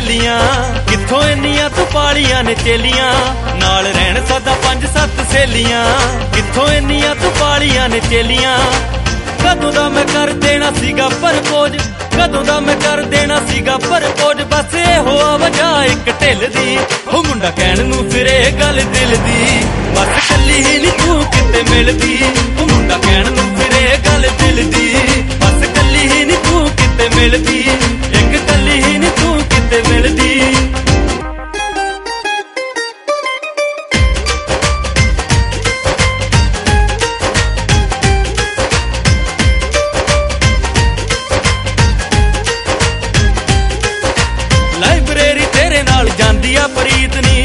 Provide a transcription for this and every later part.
ਸਹੇਲੀਆਂ ਕਿੱਥੋਂ ਇੰਨੀਆਂ ਤੂੰ ਪਾਲੀਆਂ ਨੇ ਚੇਲੀਆਂ ਨਾਲ ਰਹਿਣ ਸਾਡਾ 5-7 ਸਹੇਲੀਆਂ ਕਿੱਥੋਂ ਇੰਨੀਆਂ ਤੂੰ ਪਾਲੀਆਂ ਨੇ ਚੇਲੀਆਂ ਕਦੋਂ ਦਾ ਮੈਂ ਕਰ ਦੇਣਾ ਸੀਗਾ ਪ੍ਰਪੋਜ਼ ਕਦੋਂ ਦਾ ਮੈਂ ਕਰ ਦੇਣਾ ਸੀਗਾ ਪ੍ਰਪੋਜ਼ ਬਸ ਇਹੋ ਆ ਵਜ੍ਹਾ ਇੱਕ ਢਿੱਲ ਦੀ ਉਹ ਮੁੰਡਾ ਕਹਿਣ ਨੂੰ ਫਿਰੇ ਗੱਲ ਦਿਲ ਦੀ ਬਸ ਕੱਲੀ ਹੀ ਨੀ ਤੂੰ ਕਿਤੇ ਮਿਲਦੀ ਉਹ ਮੁੰਡਾ ਕਹਿਣ ਨੂੰ ਫਿਰੇ ਗੱਲ ਦਿਲ ਦੀ ਬਸ ਕੱਲੀ ਹੀ ਨੀ ਤੂੰ ਕਿਤੇ ਮਿਲਦੀ ਇੱਕ ਕੱਲੀ ਹੀ ਨੀ ਤੂੰ ਕਿਤੇ ਮਿਲਦੀ ਲਾਇਬ੍ਰੇਰੀ ਤੇਰੇ ਨਾਲ ਜਾਂਦੀ ਆ ਪ੍ਰੀਤ ਨੀ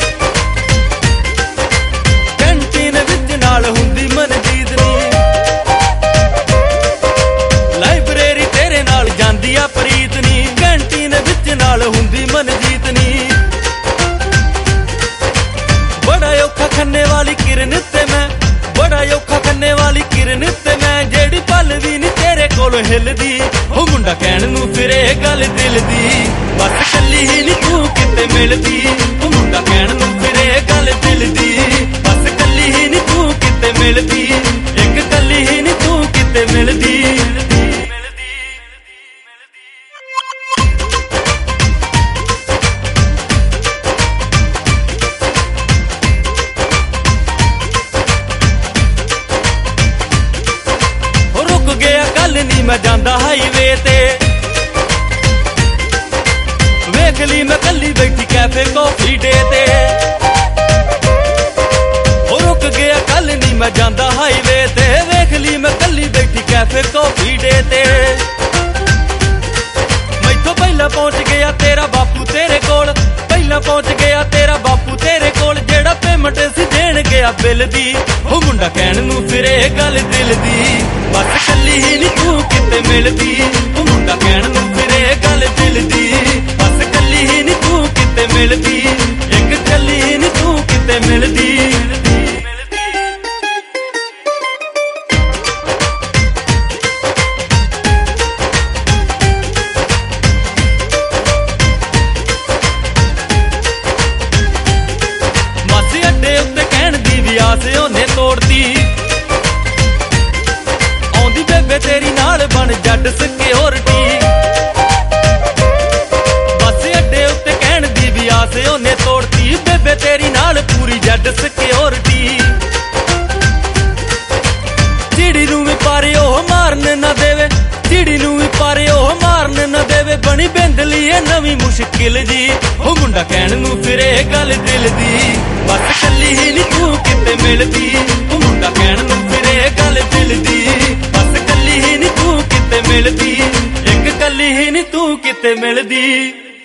ਕੈਂਟੀਨ ਵਿੱਚ ਨਾਲ ਹੁੰਦੀ ਮਨਜੀਤ ਨੀ ਲਾਇਬ੍ਰੇਰੀ ਤੇਰੇ ਨਾਲ ਜਾਂਦੀ ਆ ਪ੍ਰੀਤ ਨੀ ਕੈਂਟੀਨ ਵਿੱਚ ਨਾਲ ਹੁੰਦੀ ਮਨਜੀਤ ਨੀ ਬੜਾ ਔਖਾ ਖੰਨੇ ਵਾਲੀ ਕਿਰਨ ਤੇ ਮੈਂ ਬੜਾ ਔਖਾ ਖੰਨੇ ਵਾਲੀ ਕਿਰਨ ਤੇ ਮੈਂ ਜਿਹੜੀ ਪਲ ਵੀ ਨੀ ਤੇਰੇ ਕੋਲ ਹਿੱਲਦੀ ਉਹ ਮੁੰਡਾ ਕਹਿਣ ਨੂੰ ਫਿਰੇ ਗੱਲ ਦਿਲ ਦੀ ਬਸ ਕੱਲੀ ਹੀ ਨੀ ਤੂੰ ਕਿਤੇ ਮਿਲਦੀ ਉਹ ਮੁੰਡਾ ਕਹਿਣ ਨੂੰ ਫਿਰੇ ਗੱਲ ਦਿਲ ਦੀ ਬਸ ਕੱਲੀ ਹੀ ਨੀ ਤੂੰ ਕਿਤੇ ਮਿਲਦੀ ਇੱਕ ਕੱਲੀ ਹੀ ਨੀ ਤੂੰ ਕਿਤੇ ਮਿਲਦੀ ਰੁਕ ਗਿਆ ਕੱਲ ਨੀ ਮੈਂ ਜਾਂਦਾ ਹਾਈਵੇ ਤੇ ਵੇਖ ਲਈ ਮੈਂ ਕੱਲੀ ਬੈਠੀ ਕੈਫੇ ਕਾਫੀ ਡੇ ਤੇ ਉਹ ਰੁਕ ਗਿਆ ਕੱਲ ਨੀ ਮੈਂ ਜਾਂਦਾ ਹਾਈਵੇ ਤੇ ਵੇਖ ਲਈ ਮੈਂ ਕੱਲੀ ਬੈਠੀ ਕੈਫੇ ਕਾਫੀ ਡੇ ਤੇ ਮੈਥੋਂ ਪਹਿਲਾਂ ਪਹੁੰਚ ਗਿਆ ਤੇਰਾ ਬਾਪੂ ਤੇਰੇ ਕੋਲ ਪਹਿਲਾਂ ਪਹੁੰਚ ਗਿਆ ਤੇਰਾ ਬਾਪੂ ਤੇਰੇ ਕੋਲ ਜਿਹੜਾ ਪੇਮੈਂਟ ਸੀ ਦੇਣ ਗਿਆ ਬਿੱਲ ਦੀ ਉਹ ਮੁੰਡਾ ਕਹਿਣ ਨੂੰ ਫਿਰੇ ਗੱਲ ਦਿਲ ਦੀ ਬਸ ਕੱਲੀ ਹੀ ਨੀ ਤੂੰ ਕਿਤੇ ਮਿਲਦੀ ਉਹ ਮੁੰਡਾ ਕਹਿਣ ਨੂੰ ਫਿਰੇ ਗੱਲ ਦਿਲ ਦੀ ਬਸ ਕੱਲੀ ਹੀ ਨੀ ਤੂੰ ਕਿਤੇ ਮਿਲਦੀ ਇੱਕ ਕੱਲੀ ਹੀ ਨੀ ਤੂੰ ਕਿਤੇ ਮਿਲਦੀ ਮਾਸੀ ਅੱਡੇ ਉੱਤੇ ਕਹਿਣ ਦੀ ਵੀ ਆਸ ਉਹਨੇ ਤੋੜਤੀ ਆਉਂਦੀ ਬੇਬੇ ਤੇਰੀ ਨਾਲ ਬਣ ਜੱਟ ਸਿਕਿਉਰਿਟੀ ਬੱਸ ਅੱਡੇ ਉੱਤੇ ਕਹਿਣ ਦੀ ਵੀ ਆਸ ਉਹਨੇ ਤੋੜਤੀ ਬੇਬੇ ਤੇਰੀ ਨਾਲ ਪੂਰੀ ਜੱਟ ਸਿਕਿਉਰਿਟੀ ਚਿੜੀ ਨੂੰ ਵੀ ਪਾਰੇ ਉਹ ਮਾਰਨ ਨਾ ਦੇਵੇ ਚਿੜੀ ਨੂੰ ਵੀ ਪਾਰੇ ਉਹ ਮਾਰਨ ਨਾ ਦੇਵੇ ਬਣੀ ਬਿੰਦਲੀ ਇਹ ਨਵੀਂ ਮੁਸ਼ਕਿਲ ਜੀ ਉਹ ਮੁੰਡਾ ਕਹਿਣ ਨੂੰ ਫਿਰੇ ਗੱਲ ਦਿਲ ਦੀ ਬਸ ਕੱਲੀ ਹੀ ਨੀ ਤੂੰ ਕਿਤੇ ਮਿਲਦੀ ਉਹ ਮੁੰਡਾ ਕਹਿਣ ਨੂੰ ਫਿਰੇ ਗੱਲ ਦਿਲ ਦੀ ਬਸ ਕੱਲੀ ਹੀ ਨੀ ਤੂੰ ਕਿਤੇ ਮਿਲਦੀ ਇੱਕ ਕੱਲੀ ਹੀ ਨੀ ਤੂੰ ਕਿਤੇ ਮਿਲਦੀ